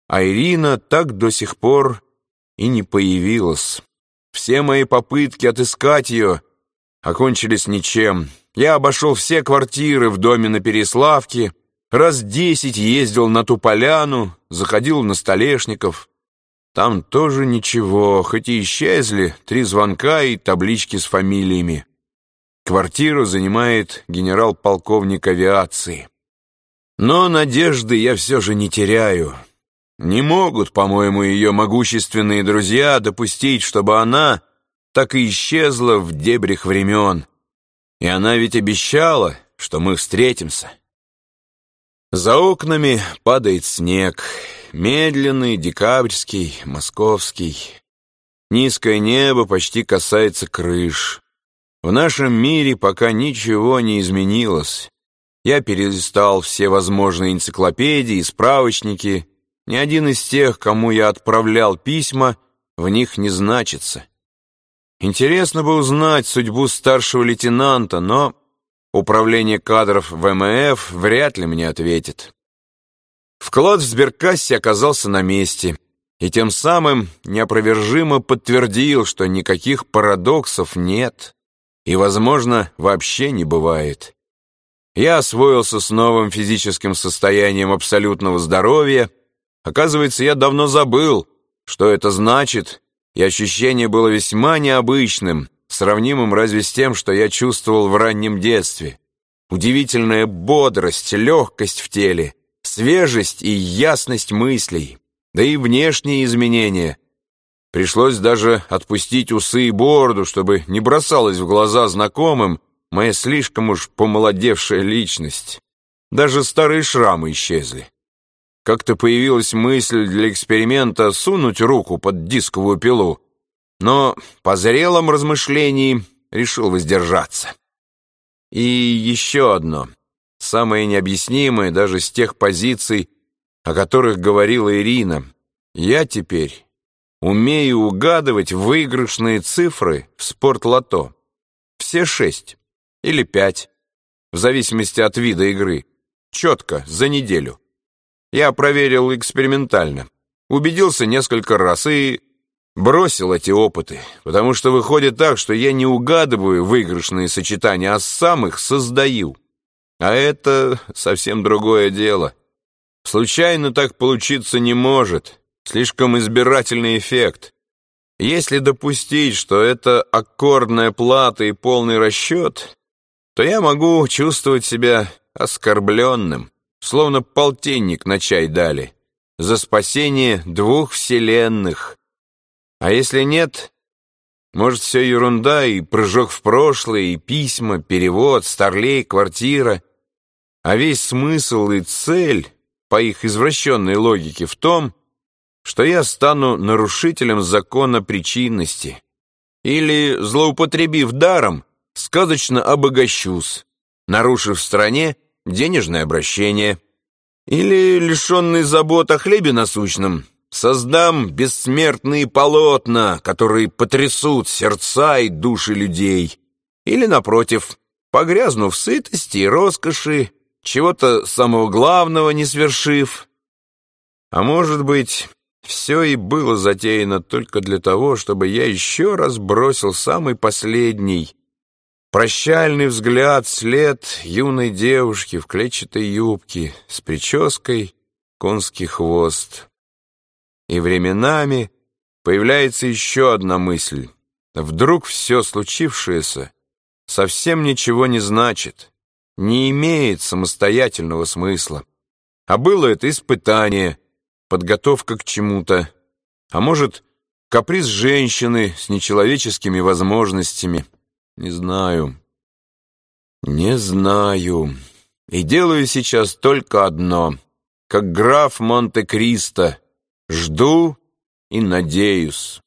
А Ирина так до сих пор и не появилась. Все мои попытки отыскать ее окончились ничем. Я обошел все квартиры в доме на Переславке, раз 10 ездил на ту поляну, заходил на Столешников. Там тоже ничего, хоть и исчезли 3 звонка и таблички с фамилиями. Квартиру занимает генерал-полковник авиации. Но надежды я все же не теряю. Не могут, по-моему, ее могущественные друзья допустить, чтобы она так и исчезла в дебрях времен. И она ведь обещала, что мы встретимся. За окнами падает снег, медленный, декабрьский, московский. Низкое небо почти касается крыш. В нашем мире пока ничего не изменилось. Я перелистал все возможные энциклопедии и справочники. Ни один из тех, кому я отправлял письма, в них не значится. Интересно бы узнать судьбу старшего лейтенанта, но управление кадров ВМФ вряд ли мне ответит. Вклад в сберкассе оказался на месте, и тем самым неопровержимо подтвердил, что никаких парадоксов нет и, возможно, вообще не бывает. Я освоился с новым физическим состоянием абсолютного здоровья. Оказывается, я давно забыл, что это значит, и ощущение было весьма необычным, сравнимым разве с тем, что я чувствовал в раннем детстве. Удивительная бодрость, легкость в теле, свежесть и ясность мыслей, да и внешние изменения. Пришлось даже отпустить усы и бороду, чтобы не бросалась в глаза знакомым моя слишком уж помолодевшая личность. Даже старые шрамы исчезли. Как-то появилась мысль для эксперимента сунуть руку под дисковую пилу, но по зрелом размышлении решил воздержаться. И еще одно, самое необъяснимое даже с тех позиций, о которых говорила Ирина. Я теперь умею угадывать выигрышные цифры в спортлото. Все 6 или 5, в зависимости от вида игры, четко, за неделю. Я проверил экспериментально, убедился несколько раз и бросил эти опыты, потому что выходит так, что я не угадываю выигрышные сочетания, а сам их создаю. А это совсем другое дело. Случайно так получиться не может, слишком избирательный эффект. Если допустить, что это аккордная плата и полный расчет, то я могу чувствовать себя оскорбленным, словно полтинник на чай дали, за спасение 2 вселенных. А если нет, может, все ерунда, и прыжок в прошлое, и письма, перевод, старлей, квартира. А весь смысл и цель, по их извращенной логике, в том, что я стану нарушителем закона причинности. Или, злоупотребив даром, сказочно обогащусь, нарушив в стране денежное обращение. Или, лишенный забот о хлебе насущном, создам бессмертные полотна, которые потрясут сердца и души людей. Или, напротив, погрязну в сытости и роскоши, чего-то самого главного не свершив. А может быть, все и было затеяно только для того, чтобы я еще раз бросил самый последний, прощальный взгляд вслед юной девушки в клетчатой юбке с прической конский хвост. И временами появляется еще одна мысль. Вдруг все случившееся совсем ничего не значит, не имеет самостоятельного смысла. А было это испытание, подготовка к чему-то, а может, каприз женщины с нечеловеческими возможностями. Не знаю. Не знаю. И делаю сейчас только одно, как граф Монте-Кристо. Жду и надеюсь.